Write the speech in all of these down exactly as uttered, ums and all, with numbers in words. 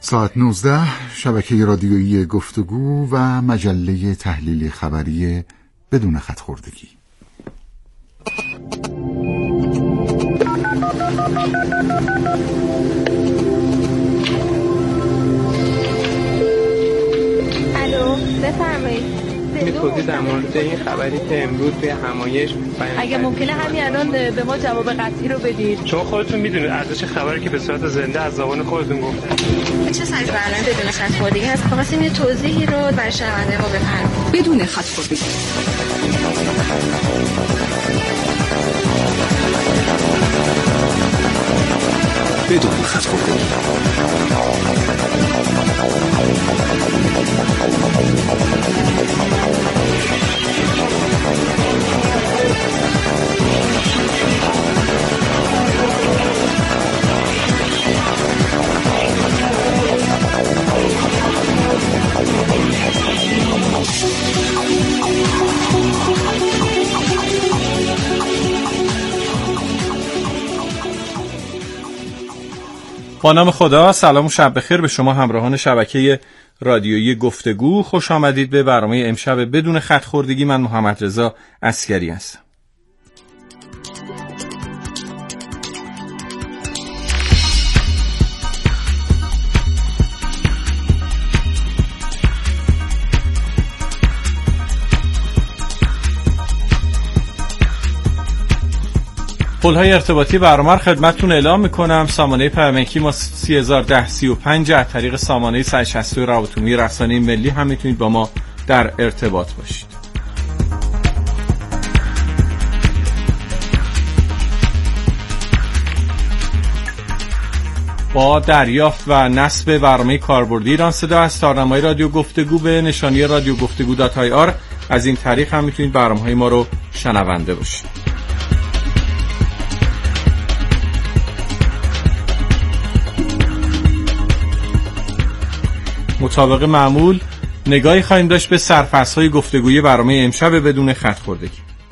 ساعت نوزده، شبکه رادیویی گفتگو و مجله تحلیل خبری بدون خط خوردگی. الو، بفرمایید. می توضیح در مورد این خبری که امروز توی همایش بیان اگه ممکنه همین الان به ما جواب قطعی رو بدید، چون خودتون میدونید ارزش خبری که به صورت زنده از زبان خودتون گفتن چه سایز برنامه بدون خط خوردگی هست. خواستیم یه توضیحی رو برای شنونده ما بفرمایید. بدون خط خوردگی بدون خط خوردگی با نام خدا. سلام و شب بخیر به شما همراهان شبکه رادیویی گفتگو. خوش آمدید به برنامه امشب بدون خط خوردگی. من محمد رضا عسکری هستم. پل‌های ارتباطی برنامه رو خدمتتون اعلام میکنم. سامانه پیامکی ما سه هزار و ده سی و پنج، از طریق سامانه صد و شصت روابط عمومی رسانه ملی هم میتونید با ما در ارتباط باشید. با دریافت و نصب برنامه کاربردی ایران صدا از تارنمای رادیو گفتگو به نشانی رادیو گفتگو دات آی آر، از این طریق هم میتونید برنامه‌های ما رو شنونده باشید. مطابق معمول نگاهی خواهیم داشت به سرفصل‌های گفتگویی برنامه امشب بدون خط خوردگی.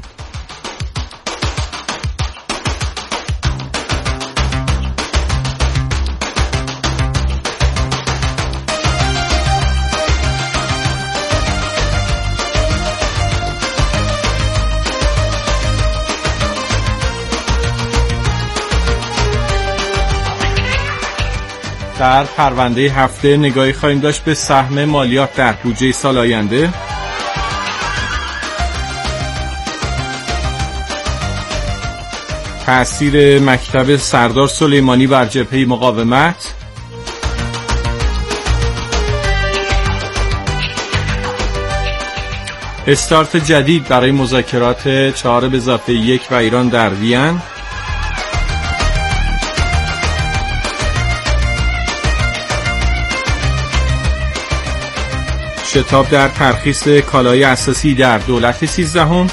در پرونده هفته نگاهی خواهیم داشت به سهم مالیات در بودجه سال آینده. تأثیر مکتب سردار سلیمانی بر جبهه مقاومت. استارت جدید برای مذاکرات چهار به اضافه یک و ایران در وین. شتاب در ترخیص کالای اساسی در دولت سیزدهم.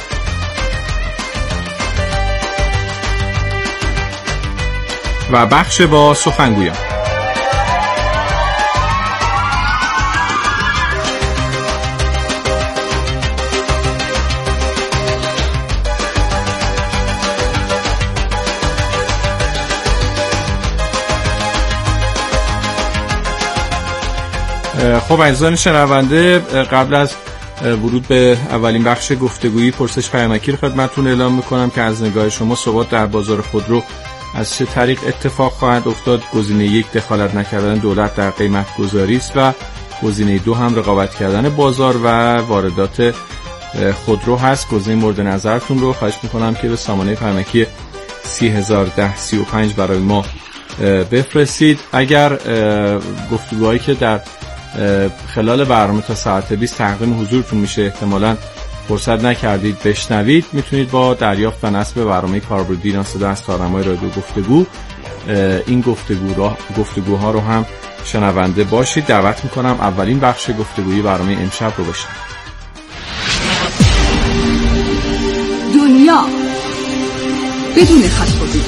و بخش با سخنگویان. خب عزیزان شنونده، قبل از ورود به اولین بخش گفتگویی پرسش پیامکی رو خدمتتون اعلام میکنم که از نگاه شما ثبات در بازار خودرو از چه طریق اتفاق خواهد افتاد. گزینه یک دخالت نکردن دولت در قیمت گذاری است و گزینه دو هم رقابت کردن بازار و واردات خودرو هست. گزینه مورد نظرتون رو خواهش میکنم که به سامانه پیامکی سه هزار و ده سی و پنج برای ما بفرستید. اگر گفتگوهایی که در خلال برنامه تا ساعت بیست تقدیم حضورتون میشه احتمالاً فرصت نکردید بشنوید، میتونید با دریافت و نصب برنامه کاربردی ایران صدا از تارنمای رادیو گفتگو این گفتگو را گفتگوها رو هم شنونده باشید. دعوت میکنم اولین بخش گفتگویی برنامه امشب رو بشنوید. دنیا بدون خط خوردگی.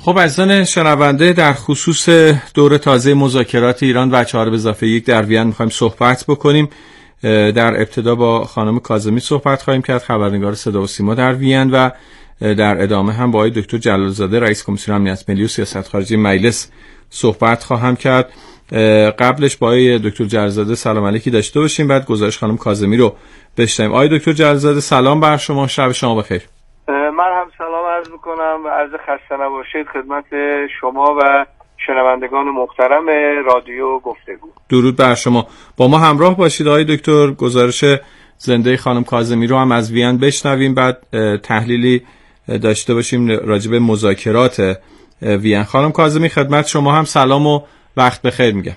خب عزیزان شنونده، در خصوص دور تازه مذاکرات ایران و چهار به اضافه یک در وین میخوایم صحبت بکنیم. در ابتدا با خانم کاظمی صحبت خواهیم کرد، خبرنگار صدا و سیما در وین، و در ادامه هم با آقای دکتر جلالزاده رئیس کمیسیون امنیت ملی و سیاست خارجی مجلس صحبت خواهم کرد. قبلش با آقای دکتر جلالزاده سلام علیکی داشته باشیم، بعد گزارش خانم کاظمی رو بشنویم. آقای دکتر جلالزاده سلام بر شما، شب شما بخیر. من هم سلام عرض میکنم و عرض خسته نباشید خدمت شما و شنوندگان محترم رادیو گفتگو. درود بر شما. با ما همراه باشید آقای دکتر، گزارش زنده خانم کاظمی رو هم از وین بشنویم، بعد تحلیلی داشته باشیم راجع به مذاکرات وین. خانم کاظمی خدمت شما هم سلام و وقت بخیر میگم.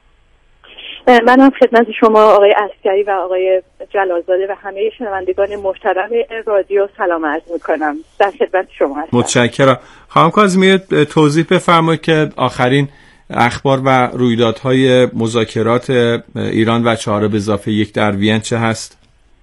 من هم خدمت شما آقای عسکری و آقای جلالزاده و همه شنوندگان محترم رادیو سلام عرض میکنم. در خدمت شما هستم. متشکرم. خانم کاظمی توضیح بفرمایید که آخرین اخبار و رویدادهای مذاکرات ایران و چهار به اضافه یک در وین چه هست؟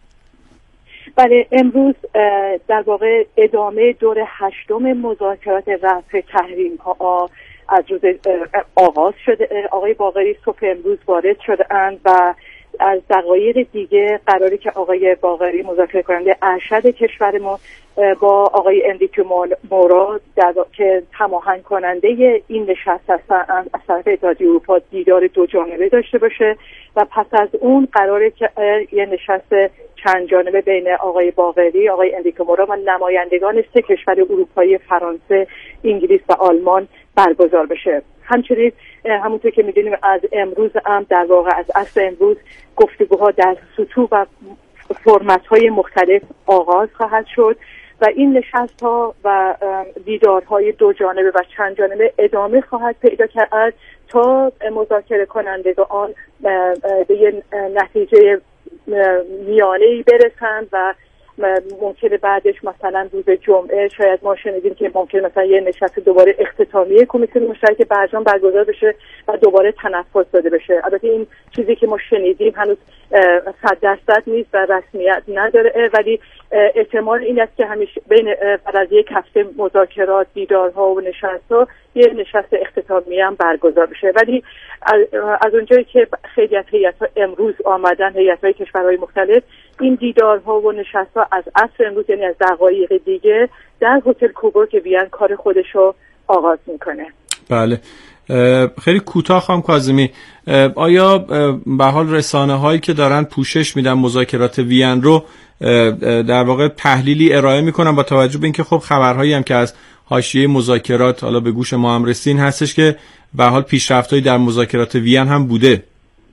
بله، امروز در واقع ادامه دور هشتم مذاکرات رفع تحریم ها از روز آغاز شده. آقای باقری صبح امروز وارد شده اند و از دقایق دیگه قراره که آقای باقری مذاکره کننده ارشد کشور ما با آقای اندیکو مورا که هماهنگ کننده این نشست هستند از طرف اتحادیه اروپا دیدار دو جانبه داشته باشه و پس از اون قراره که یه نشست چند جانبه بین آقای باقری، آقای اندیکو مورا و نمایندگان سه کشور اروپایی فرانسه، انگلیس و آلمان برگزار بشه. همچنین همونطور که میدونیم از امروز هم در واقع از اصل امروز گفتگوها در سطوح و فرمت‌های مختلف آغاز خواهد شد و این نشست‌ها و دیدارهای دو جانبه و چند جانبه ادامه خواهد پیدا کرد تا مذاکره کنندگان به یه نتیجه میانه‌ای برسند و ممکنه بعدش مثلا روز جمعه شاید ما شنیدیم که ممکنه مثلا یه نشست دوباره اختتامیه کمیسیون مشترک برجام برگزار بشه و دوباره تنفس داده بشه. البته این چیزی که ما شنیدیم هنوز صد درصد نیست و رسمیت نداره، ولی احتمال این است که همیشه بین بعد از یک هفته مذاکرات، دیدارها و نشست‌ها یه نشست اختتامیه هم برگزار بشه. ولی از اونجایی که خیلی از هیئت‌ها امروز آمدن، هیئت‌های کشورهای مختلف، این دیدارها و نشست‌ها از عصر امروز یعنی از دقایق دیگه در هتل کوبورگ وین کار خودشو آغاز میکنه. بله، خیلی کوتاه خانم کاظمی، آیا به حال رسانه هایی که دارن پوشش میدن مذاکرات وین رو در واقع تحلیلی ارائه میکنن با توجه به اینکه خب خبرهایی هم که از حاشیه مذاکرات حالا به گوش ما هم رسین هستش که به حال پیشرفت‌هایی در مذاکرات وین هم بوده؟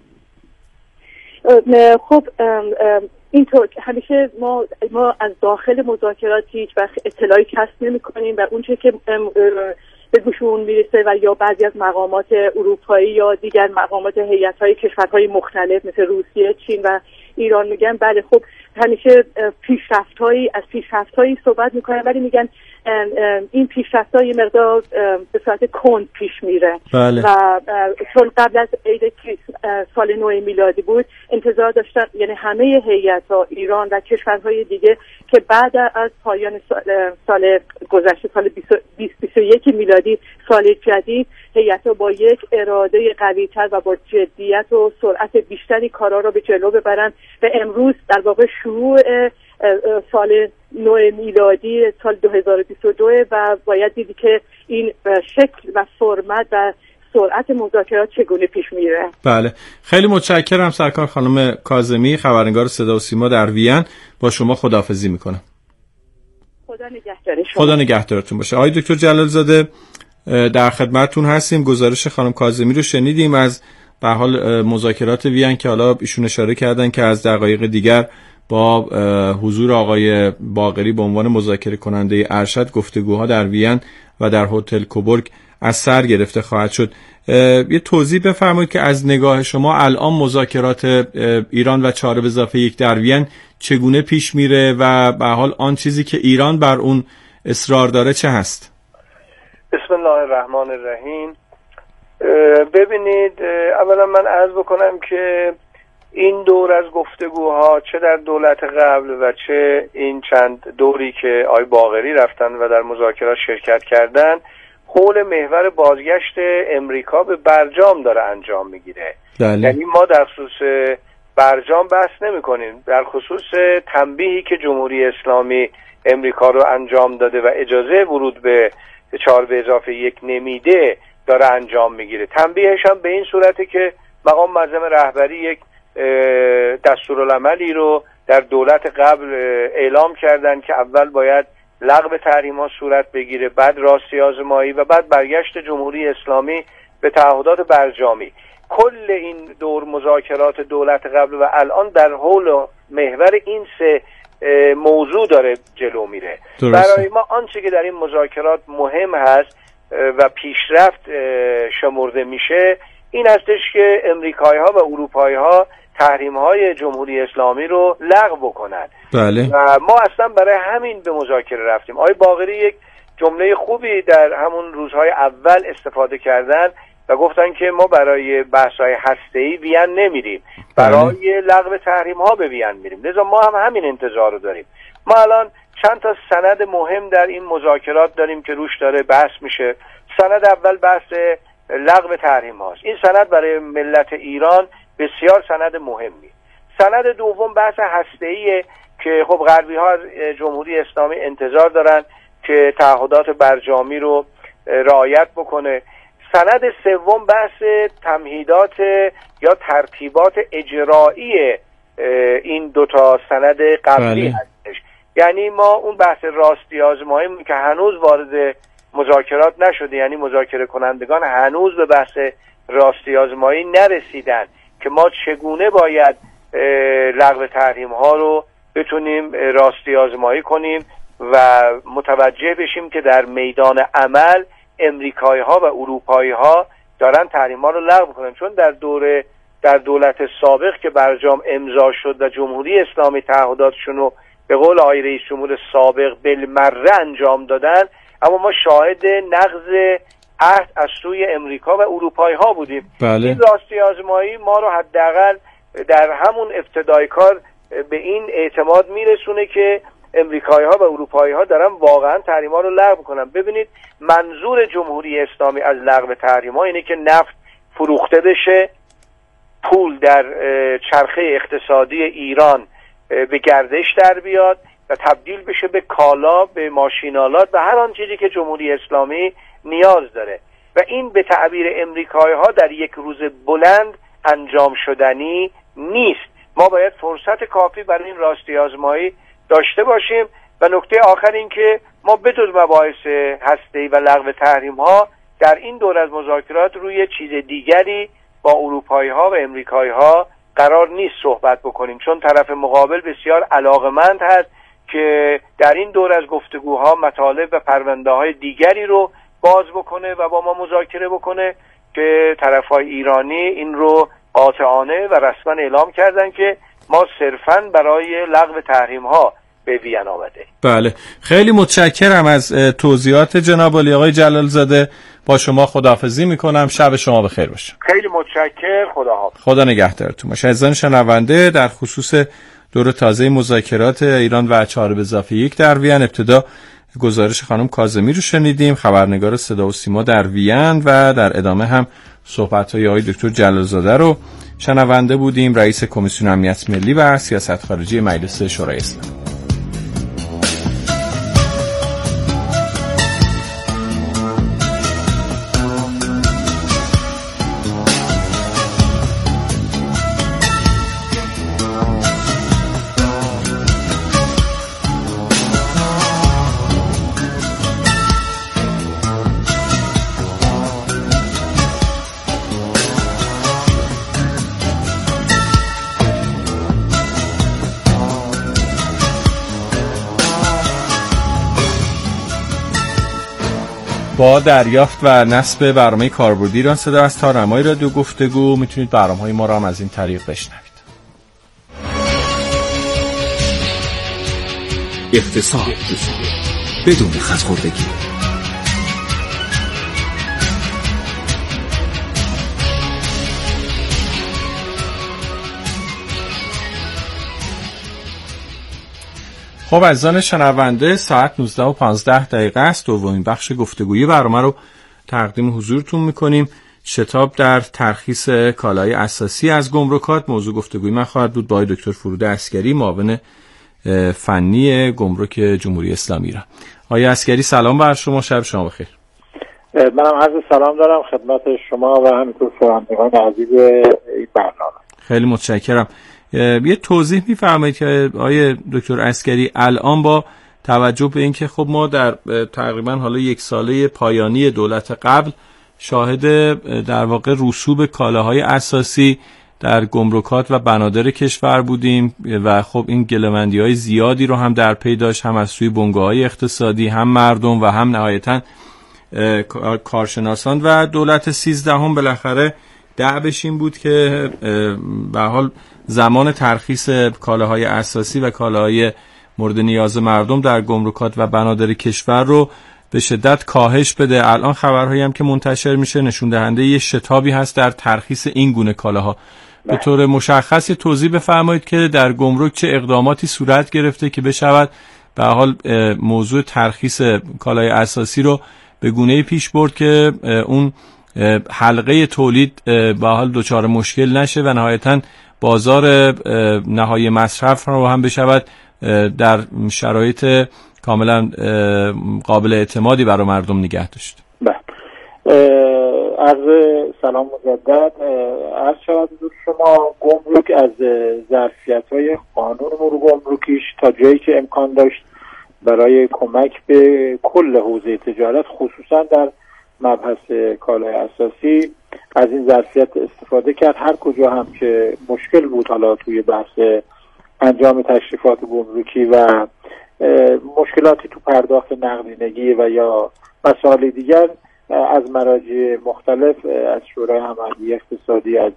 خب اینطور همیشه ما ما از داخل مذاکرات هیچ وقت اطلاعی کسب نمی‌کنیم و اونچه که به گوشمون میرسه و یا بعضی از مقامات اروپایی یا دیگر مقامات هیئت‌های کشورهای مختلف مثل روسیه، چین و ایران میگن بله خب همیشه پیشرفت‌هایی از پیشرفت‌هایی صحبت میکنن، ولی میگن این پیشرفت‌ها یه مقدار به صورت کند پیش میره. بله. و چون قبل از عید سال نو میلادی بود انتظار داشتن، یعنی همه هیئت‌ها ایران و کشورهای دیگه که بعد از پایان سال, سال گذشته سال بیست بیست و یک میلادی سال جدید هیئت‌ها با یک اراده قوی‌تر و با جدیت و سرعت بیشتری کارا رو به جلو ببرن و امروز در واقع شروع سال نو میلادی سال دو هزار و بیست و دو و باید دیدی که این شکل و فرمت و سرعت مذاکرات چگونه پیش میره. بله، خیلی متشکرم سرکار خانم کاظمی، خبرنگار صدا و سیما در وین. با شما خداحافظی میکنم. خدا نگهدار شما. خدا نگهدارتون باشه. آقای دکتر جلالزاده در خدمتتون هستیم. گزارش خانم کاظمی رو شنیدیم از به حال مذاکرات وین که حالا ایشون اشاره کردن که از دقایق دیگر با حضور آقای باقری به عنوان مذاکره کننده ارشد گفتگوها در وین و در هتل کوبورگ از سر گرفته خواهد شد. یه توضیح بفرمایید که از نگاه شما الان مذاکرات ایران و چهار به اضافه یک در وین چگونه پیش میره و به حال آن چیزی که ایران بر اون اصرار داره چه هست؟ بسم الله الرحمن الرحیم. ببینید، اولا من عرض بکنم که این دور از گفتگوها چه در دولت قبل و چه این چند دوری که آقای باقری رفتن و در مذاکرات شرکت کردن حول محور بازگشت امریکا به برجام داره انجام میگیره. یعنی ما در خصوص برجام بحث نمی کنیم، در خصوص تنبیهی که جمهوری اسلامی امریکا رو انجام داده و اجازه ورود به چهار به اضافه یک نمیده داره انجام میگیره. تنبیهش هم به این صورته که مقام معظم رهبری یک دستورالعملی رو در دولت قبل اعلام کردن که اول باید لغو تحریم‌ها صورت بگیره، بعد راستی آزمایی و بعد برگشت جمهوری اسلامی به تعهدات برجامی. کل این دور مذاکرات دولت قبل و الان در حول محور این سه موضوع داره جلو میره. برای ما آنچه که در این مذاکرات مهم هست و پیشرفت شمرده میشه این هستش که امریکایی‌ها و اروپایی‌ها تحریم‌های جمهوری اسلامی رو لغو بکنن. بله. و ما اصلا برای همین به مذاکره رفتیم. آقای باقری یک جمله خوبی در همون روزهای اول استفاده کردن و گفتن که ما برای بحث‌های هسته‌ای وین نمیریم، برای لغو تحریم‌ها به وین میریم. لذا ما هم همین انتظار رو داریم. ما الان چند تا سند مهم در این مذاکرات داریم که روش داره بحث میشه. سند اول بحث لغو تحریم هاست. این سند برای ملت ایران بسیار سند مهمی. سند دوم بحث هسته‌ایه که خب غربی ها از جمهوری اسلامی انتظار دارن که تعهدات برجامی رو رعایت بکنه. سند سوم بحث تمهیدات یا ترتیبات اجرایی این دوتا سند قبلی بله. هستش. یعنی ما اون بحث راستی آزمایی که هنوز وارد مذاکرات نشده، یعنی مذاکره کنندگان هنوز به بحث راستی آزمایی نرسیدن که ما چگونه باید لغو تحریم ها رو بتونیم راستی آزمایی کنیم و متوجه بشیم که در میدان عمل امریکایی ها و اروپایی ها دارن تحریم ها رو لغو کنن. چون در دوره در دولت سابق که برجام امضا شد و جمهوری اسلامی تعهداتشون رو به قول آقای رئیس جمهور سابق بالمره انجام دادن، اما ما شاهد نقض عهد از سوی امریکا و اروپایی ها بودیم. بله. این راستی آزمایی ما رو حداقل در همون ابتدای کار به این اعتماد میرسونه که امریکایی ها و اروپایی ها دارن واقعا تحریم ها رو لغو کنن. ببینید منظور جمهوری اسلامی از لغو تحریم ها اینه که نفت فروخته بشه، پول در چرخه اقتصادی ایران به گردش در بیاد و تبدیل بشه به کالا، به ماشینالات و هر آن چیزی که جمهوری اسلامی نیاز داره. و این به تعبیر امریکایی ها در یک روز بلند انجام شدنی نیست. ما باید فرصت کافی برای این راستی آزمایی داشته باشیم. و نکته آخر این که ما بدون مباحث هسته‌ای و لغو تحریم ها در این دور از مذاکرات روی چیز دیگری با اروپایی ها و امریکایی ها قرار نیست صحبت بکنیم، چون طرف مقابل بسیار علاقمند هست که در این دور از گفتگوها مطالب و پرونده های دیگری رو باز بکنه و با ما مذاکره بکنه که طرفای ایرانی این رو قاطعانه و رسما اعلام کردن که ما صرفاً برای لغو تحریم ها به وین آمده. بله، خیلی متشکرم از توضیحات جناب عالی. آقای جلال زاده با شما خداحافظی میکنم. شب شما بخیر باشه. خیلی متشکر. خداحافظ. خدا نگهدارتون باشه. عزیزان شنونده، در خصوص دور تازه مذاکرات ایران و چهار به اضافه یک در وین، ابتدا گزارش خانم کاظمی رو شنیدیم، خبرنگار صدا و سیما در وین، و در ادامه هم صحبت‌های آقای دکتر جلال زاده رو شنونده بودیم، رئیس کمیسیون امنیت ملی و سیاست خارجی مجلس شورای اسلامی. با دریافت و نصب برنامه کاربردی ایران صدا از تارنمای رادیو گفتگو میتونید برنامه‌های ما را هم از این طریق بشنوید. اقتصاد بدون خط‌خوردگی. خب عزیزان شنونده، ساعت نوزده و پانزده دقیقه است. دومین بخش گفتگویی برنامه رو تقدیم حضورتون میکنیم. شتاب در ترخیص کالای اساسی از گمرکات. موضوع گفتگوی من خواهد بود با دکتر فرود عسگری، معاون فنی گمرک جمهوری اسلامی ایران. آقای عسگری سلام بر شما، شب شما بخیر. منم عرض سلام دارم خدمت شما و همینطور شنوندگان عزیز این برنامه. خیلی متشکرم. یه توضیح می‌فرمایید که آقای دکتر عسگری الان با توجه به اینکه خب ما در تقریبا حالا یک ساله پایانی دولت قبل شاهد در واقع رسوب کالاهای اساسی در گمرکات و بنادر کشور بودیم و خب این گله‌مندی‌های زیادی رو هم در پی داشت، هم از سوی بنگاه‌های اقتصادی، هم مردم و هم نهایتاً کارشناسان و دولت سیزدهم. بالاخره دعوش این بود که به حال زمان ترخیص کالاهای اساسی و کالاهای مورد نیاز مردم در گمرکات و بنادر کشور رو به شدت کاهش بده. الان خبرهایی هم که منتشر میشه نشون دهنده یه شتابی هست در ترخیص این گونه کالاها. به طور مشخص توضیح بفرمایید که در گمرک چه اقداماتی صورت گرفته که بشود به حال موضوع ترخیص کالای اساسی رو به گونه‌ای پیش برد که اون حلقه تولید به حال دچار مشکل نشه و نهایتاً بازار نهایی مصرف رو هم بشود در شرایط کاملا قابل اعتمادی برای مردم نگه داشت. بله. عرض سلام مجدد. عرض شود شما گمرک از ظرفیت‌های قانون امور گمرکیش تا جایی که امکان داشت برای کمک به کل حوزه تجارت خصوصا در مبحث کالای اساسی از این ظرفیت استفاده کرد. هر کجا هم که مشکل بود، حالا توی بحث انجام تشریفات گمرکی و مشکلاتی تو پرداخت نقدینگی و یا مسائل دیگر، از مراجع مختلف، از شورای هماهنگی اقتصادی، از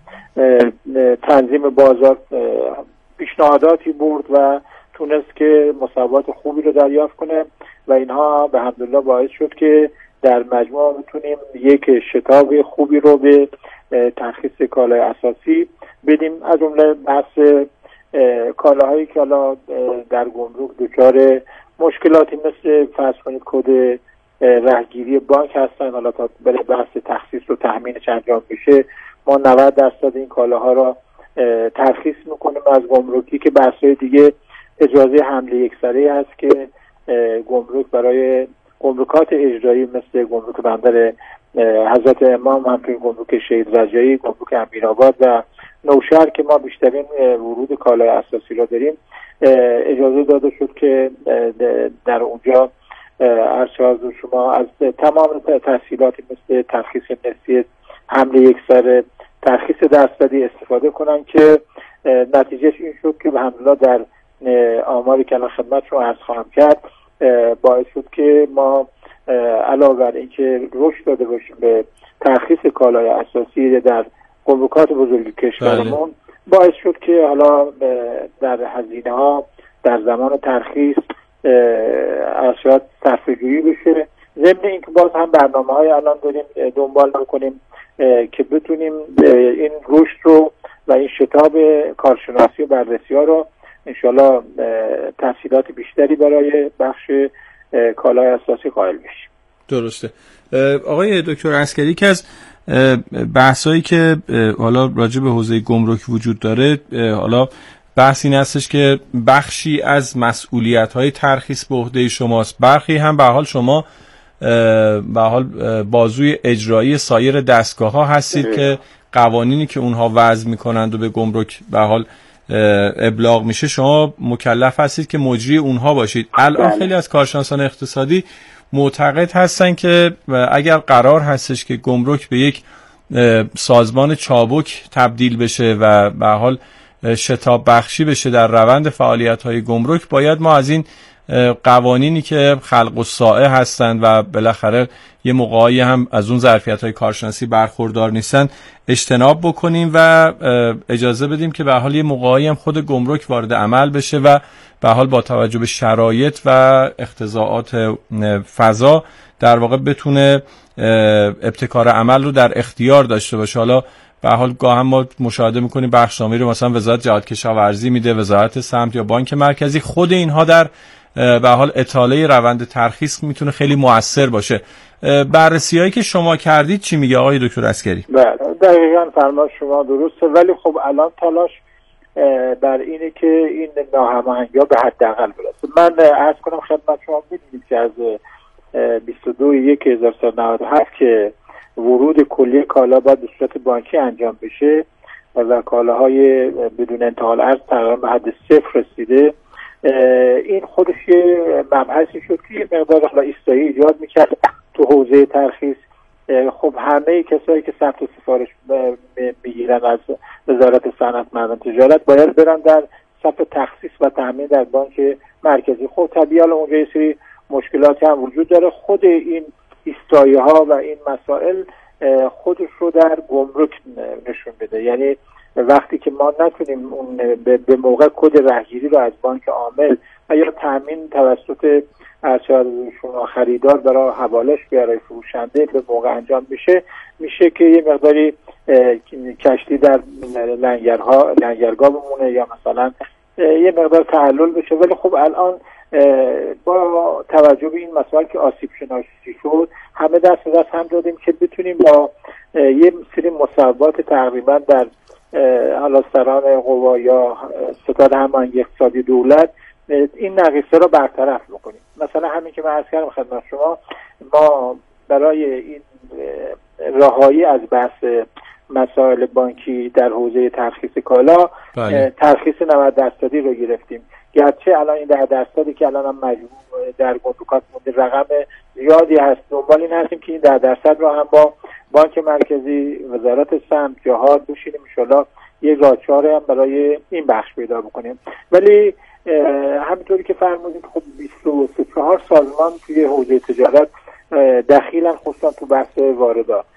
تنظیم بازار پیشنهاداتی برد و تونست که مساوات خوبی رو دریافت کنه و اینها به حمدالله باعث شد که در مجموع بتونیم یک شتاب خوبی رو به ترخیص کالای اساسی بدیم. از جمله بحث کالاهایی که حالا در گمرک دچار مشکلاتی مثل فرض کنید کد رهگیری بانک هستن، حالا تا برای بحث تخصیص و تامینش انجام بشه ما نود درصد این کالاها را ترخیص میکنیم از گمرکی، که بحث‌های دیگه اجازه حمله یکسره هست که گمرک برای گمرکات اجرایی مثل گمرک بندر حضرت امام، همچنین گمرک شهید رجایی، گمرک امیرآباد و نوشهر که ما بیشترین ورود کالای اساسی را داریم، اجازه داده شد که در اونجا ارشاد شما از تمام تسهیلاتی مثل ترخیص نسبی، حمله یکسره، ترخیص درصدی استفاده کنن که نتیجهش این شد که الحمدلله در آماری که الان خدمتتون عرض خواهم کرد باعث شد که ما علاوه بر اینکه رشد داده باشیم به ترخیص کالای اساسی در گمرکات بزرگ کشورمون، باعث شد که حالا در هزینه ها در زمان ترخیص ارشاد صرفه‌جویی بشه. ضمن اینکه باز هم برنامه‌های الان داریم دنبال می‌کنیم که بتونیم این رشد رو و این شتاب کارشناسی و بررسی‌ها رو انشالله تفصیلات بیشتری برای بخش کالای اساسی قائل بشیم. درسته. آقای دکتر عسگری، که از بحثایی که حالا راجع به حوزه گمرک وجود داره، حالا بحث این هستش که بخشی از مسئولیت‌های ترخیص به عهده شماست، برخی هم به حال شما به حال بازوی اجرایی سایر دستگاه‌ها هستید که قوانینی که اونها وضع می‌کنند و به گمرک به حال ابلاغ میشه شما مکلف هستید که مجری اونها باشید. الان خیلی از کارشناسان اقتصادی معتقد هستن که اگر قرار هستش که گمرک به یک سازمان چابک تبدیل بشه و به حال شتاب بخشی بشه در روند فعالیت‌های گمرک، باید ما از این قوانینی که خلق الساعه هستند و بالاخره یه موقعی هم از اون ظرفیت‌های کارشناسی برخوردار نیستن اجتناب بکنیم و اجازه بدیم که به حال یه موقعی هم خود گمرک وارد عمل بشه و به حال با توجه به شرایط و اقتضاعات فضا در واقع بتونه ابتکار عمل رو در اختیار داشته باشه. حالا به حال گاه هم ما مشاهده میکنیم بخشنامه‌ای رو مثلا وزارت جهاد کشاورزی میده، وزارت سمت یا بانک مرکزی، خود اینها در به حال اطاله روند ترخیص میتونه خیلی مؤثر باشه. بررسی هایی که شما کردید چی میگه آقای دکتر عسگری؟ بله دقیقاً فرمایش شما درسته، ولی خب الان تلاش بر اینه که این ناهماهنگی ها به حداقل برسه. من عرض کنم خدمت شما می‌دونید که از بیست و دو یک هزار و سیصد و نود و هفت که ورود کلیه کالا باید به صورت بانکی انجام بشه و کالاهای بدون انتقال ارز تقریبا به حد صفر رسیده، این خودش یه مبحثی شد که یه مقدار حالا ایستایی ایجاد میکرد تو حوزه ترخیص. خب همه کسایی که ثبت سفارش میگیرن از وزارت صنعت معدن تجارت باید برن در صف تخصیص و تامین در بانک مرکزی. خب طبیعی حالا اونجا یه سری مشکلاتی هم وجود داره. خود این ایستایی ها و این مسائل خودش رو در گمرک نشون بده، یعنی وقتی که ما نتونیم اون به موقع کد رهگیری رو از بانک عامل و یا تامین توسط ارشد شما خریدار برای حوالش برای فروشنده به موقع انجام بشه، میشه که یه مقداری کشتی در لنگرها لنگرگاه بمونه یا مثلا یه مقدار تعلل بشه. ولی خب الان با توجه به این مسائل که آسیب شناسی شد همه دست به دست هم دادیم که بتونیم با یه سری مصوبات تقریبا در حالا سران قوا یا ستاد هماهنگی اقتصادی دولت این نقیصه رو برطرف بکنیم. مثلا همین که من عرض کردم خدمت شما، ما برای این رهایی از بحث مسائل بانکی در حوزه ترخیص کالا بله. ترخیص نود درصدی رو گرفتیم، گرچه الان این ده درصدی که الان هم مجموع در گمرکات مونده رقم زیادی هست. دنبال این هستیم که این ده درصد رو هم با بانک مرکزی، وزارت سمت، جهاد بشینیم انشالله یک راهچاره هم برای این بخش پیدا بکنیم. ولی همینطوری که فرمودید خب بیست و چهار سازمان توی حوزه تجارت دخیلن، خصوصا تو بحث واردات.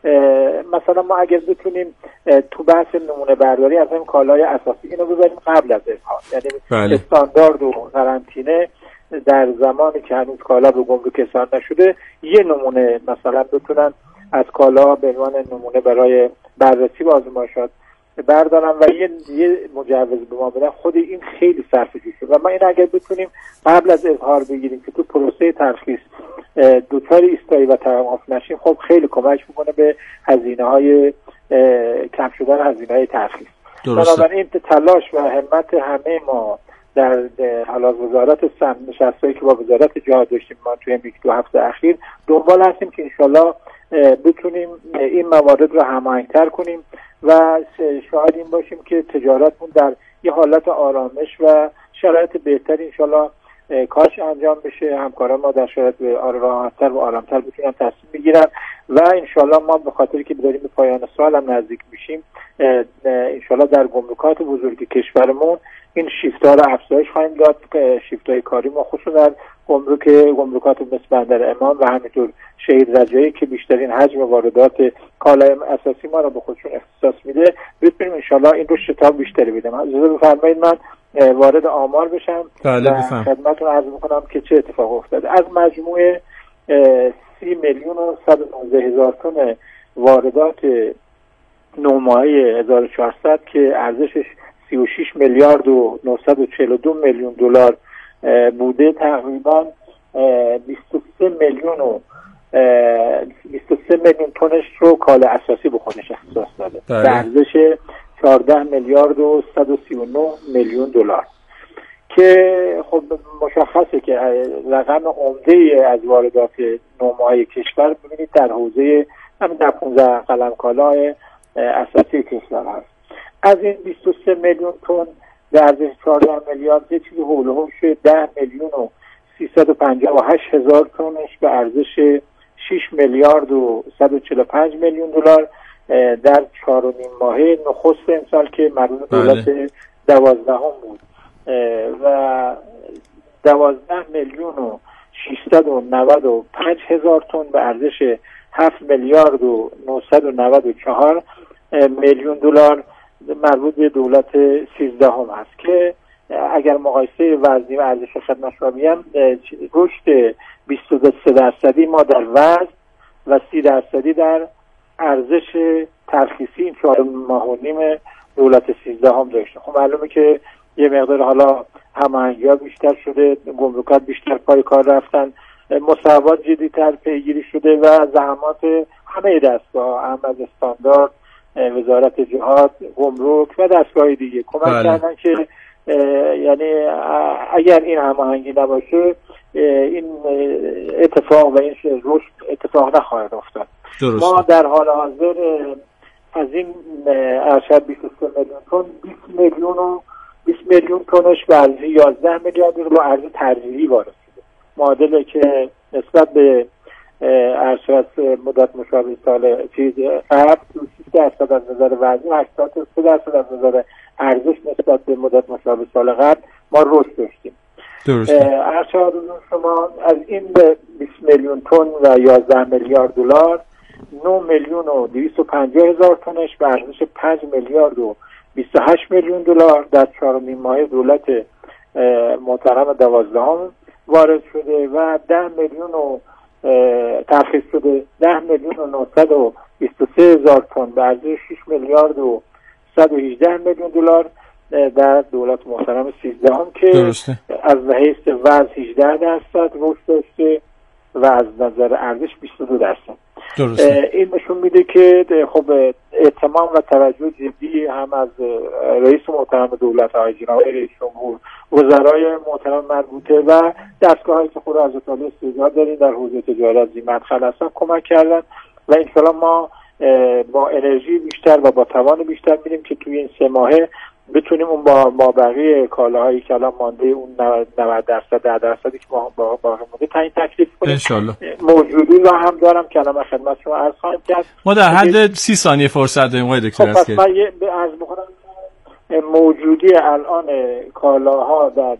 مثلا ما اگر بتونیم تو بحث نمونه برداری از این کالای اساسی اینو ببریم قبل از اظهار، یعنی بله. استاندارد و قرنطینه در زمانی که هنوز کالا به گمرک ارسال نشده یه نمونه مثلا بتونن از کالا به عنوان نمونه برای بررسی و آزمایشات بردارن و یه, یه مجوز به ما بدن، خود این خیلی صرفه‌جویی شد و ما این اگر بتونیم قبل از اظهار بگیریم که تو پروسه ترخیص دوچار ایستایی و توقف نشیم، خب خیلی کمک میکنه به هزینه‌های کم شدن هزینه‌های ترخیص. بنابراین تلاش و همت همه ما در حالا وزارت سمت نشستایی که با وزارت جهاد داشتیم ما توی یک دو هفته اخیر دنبال هستیم که انشالله بتونیم این موارد رو هماهنگ‌تر کنیم و شاهد این باشیم که تجارتمون در یه حالت آرامش و شرایط بهتری انشالله کارش انجام بشه. همکاران ما در شرایط راحت‌تر و آرامتر بتونن تصمیم بگیرن و انشالله ما به خاطری که داریم به پایان سال هم نزدیک میشیم انشالله در گمرکات بزرگ کشورمون این شیفت‌ها رو افزایش خواهیم داد. شیفت‌های کاری ما خصوصا در گمرک گمرکات مثل بندر امام و همینطور شهید رجایی که بیشترین حجم واردات کالای اساسی ما رو به خودشون اختصاص میده بتونیم انشالله این رو شتاب بیشتری بدیم. اجازه بفرمایید من وارد آمار بشم و خدمتتون عرض میکنم که چه اتفاق افتاده. از مجموع سی میلیون و صد و نوزده هزار تن واردات نوماهی هزار و چهارصد که ارزشش سی و شش میلیارد و نهصد و چهل و دو میلیون دلار بوده، تقریبا بیست و سه میلیون و بیست و سه میلیون تنش رو کالا اساسی به خودش اختصاص داده به ارزش چهارده میلیارد و صد و سی و نه میلیون دلار که خب مشخصه که رقم عمده از واردات نوماهی کشور ببینید در حوزه همین در پانزده قلم کالای اساسی کشور هست. از این بیست و سه میلیون تن در ارزش چهارده میلیارد یه چیزی حول و حوش ده میلیون و سیصد و پنجاه و هشت هزار تنش به ارزش شش میلیارد و صد و چهل و پنج میلیون دلار در چهار و نیم ماهه نخست امسال که مربوط به دولت دوازدهم بود و دوازده میلیون و ششصد و نود و پنج هزار تن به ارزش هفت میلیارد و نهصد و نود و چهار میلیون دلار مربوط به دولت سیزدهم است که اگر مقایسه وزنی و ارزش خدمت رو بگم رشد بیست و سه درصدی ما در وزن و سی درصدی در ارزش ترخیصی این چهار ماه و نیم دولت سیزدهم داشته. خب معلومه که یه مقدار حالا هماهنگی‌ها بیشتر شده، گمرکات بیشتر پای کار رفتن، مصوبات جدیدتر پیگیری شده و زحمات همه دستگاه هم از استاندارد، وزارت جهاد، گمرک و دستگاه دیگه کمک بله. کردن که یعنی اگر این هماهنگی نباشه این اتفاق و این رشد اتفاق نخواهد افتاد. درست. ما در حال حاضر از این ارشد بیست و سه میلیون تن بیست میلیون و بیست میلیون تنش به ارزش یازده میلیارد با ارزش ترجیحی وارد شده. معادله که نسبت به ارشد مدت مشابه سال چیز قبل سی درصد از نظر وزن، هشتاد و سه درصد از نظر ارزش نسبت به مدت مشابه سال قبل ما رشد داشتیم. ارشد شما از این بیست میلیون تن و یازده میلیارد دلار نه میلیون و دویست و پنجاه هزار تنش به ارزش پنج میلیارد و بیست و هشت میلیون دلار در چهارمین ماه دولت محترم دوازدهم وارد شده و ده میلیون و ترخیص شده ده میلیون و نهصد و بیست و سه هزار تن به ارزش شش میلیارد و صد و هجده میلیون دلار در دولت محترم سیزدهم که درسته. از حیث وزن هجده درصد رشد داشته و از نظر ارزش بیست و دو درصد. درسته. این نشون میده که خب اهتمام و توجه جدی هم از رئیس محترم دولت آقای جناب رئیس جمهور، وزرای محترم مربوطه و دستگاهایی که خود حضرت عالی استعداد داریم در حوزه تجارت ذی مدخل هستن کمک کردن و انشالله ما با انرژی بیشتر و با توان بیشتر میریم که توی این سه ماهه بتونیم اون با ما بقیه کالاهایی که الان مانده اون نود درصد ده درصدی که ما با باقی مونده تعیین تکلیف کنیم. انشالله. موجودی رو هم دارم که الان خدمت شما عرض خواهم کرد. ما در حد سی ثانیه فرصت داریم آقای دکتر اسکری. خب من یه عرض می‌کنم موجودی الان کالاها در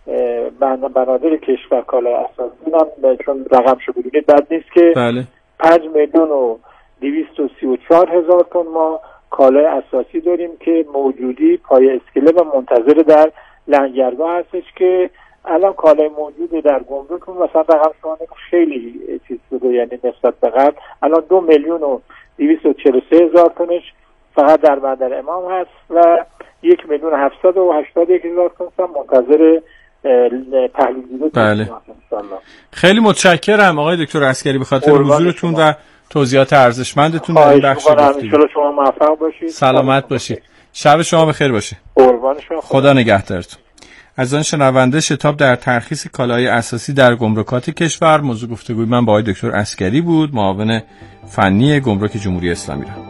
بنادر کشور کالای اساسی هم چون رقم شو بدونید بد نیست که بله. پنج میلیون و دویست و سی و چهار هزار تن ما کالای اساسی داریم که موجودی پای اسکله و منتظر در لنگرگاه هستش که الان کالای موجود در گمرک مثلا رقم شما خیلی چیز بوده، یعنی نسبت به قبل الان دو میلیون و دویست و چهل و سه هزار تنش فقط در بندر امام هست و یک میلیون و هفتصد و هشتاد و یک هزار تن منتظر تحلیل دیده. بله. خیلی متشکرم آقای دکتر اسکری به خاطر حضورتون و توضیحات ارزشمندتون در این بخش گفتگو. شما موفق باشید. سلامت باشید. شب شما بخیر باشه. قربان شما. خدا نگهدارتون. از آن شنونده شتاب در ترخیص کالای اساسی در گمرکات کشور. موضوع گفتگوی من با آقای دکتر اسکری بود، معاون فنی گمرک جمهوری اسلامی ایران.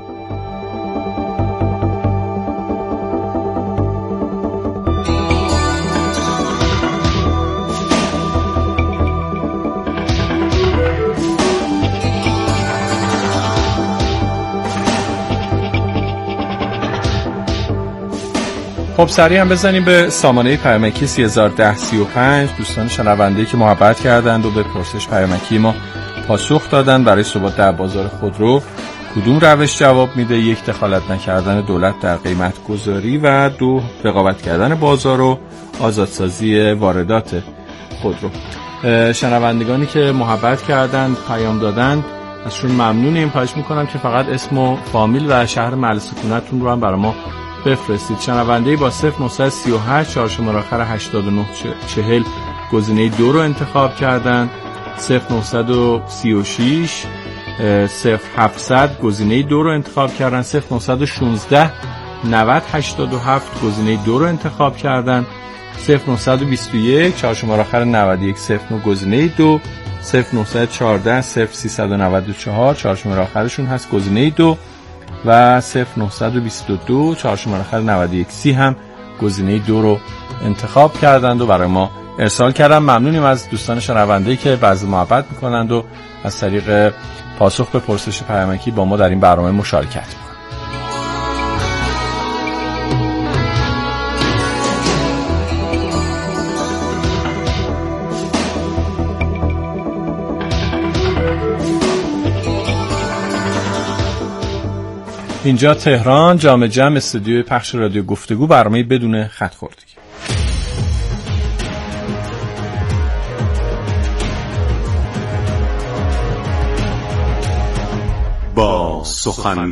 خب سریع هم بزنیم به سامانه پیامکی سه هزار و ده سی و پنج. دوستان شنونده‌ای که محبت کردند و به پرسش پیامکی ما پاسخ دادن برای ثبات در بازار خودرو کدوم روش جواب میده؟ یک، دخالت نکردن دولت در قیمت گذاری و دو، رقابت کردن بازار و آزادسازی واردات خودرو. شنوندگانی که محبت کردند، پیام دادن، ازشون ممنونیم. خواهش میکنم که فقط اسم و فامیل و شهر محل سکونتتون رو هم برای ما بفرستید. شنونده‌ای با صفر نهصد و سی و هشت چهار شماره آخر هشتاد و نه چهل گزینه دو رو انتخاب کردن. صفر نهصد و سی و شش صفر هفتصد گزینه دو رو انتخاب کردن. صفر نهصد و شانزده نود هشتاد و هفت گزینه دو رو انتخاب کردن. صفر نهصد و بیست و یک چهار شماره آخر نود و یک صفر نه گزینه دو. صفر نهصد و چهارده صفر سیصد و نود و چهار چهار شماره آخرشون هست گزینه دو و صفر نهصد و بیست و دو چهار شماره آخر نود و یک سی هم گزینه دو رو انتخاب کردند و برای ما ارسال کردن. ممنونیم از دوستان شنونده‌ای که بعضی محبت میکنند و از طریق پاسخ به پرسش پیامکی با ما در این برنامه مشارکت میکنند. اینجا تهران، جام جم، استودیوی پخش رادیو گفتگو، برنامه بدون خط خوردگی. با سخن